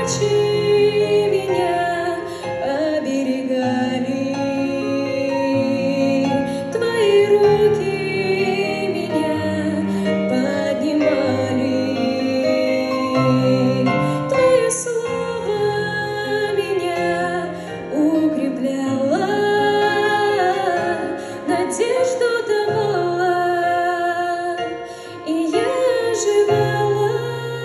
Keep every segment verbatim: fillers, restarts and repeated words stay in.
очи меня оберегали, твои руки меня поднимали, твое слово меня укрепляло, надежду давала, и я оживала.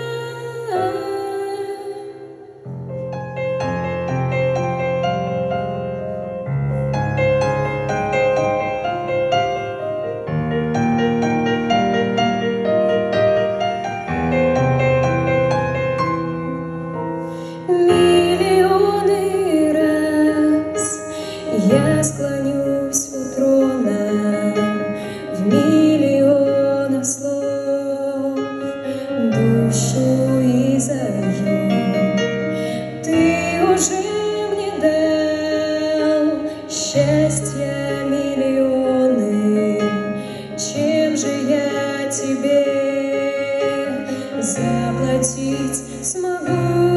Миллионы раз я склонюсь у трона, в миллионах слов душу изолью. Ты уже мне дал счастья миллионы, чем же я тебе заплатить смогу?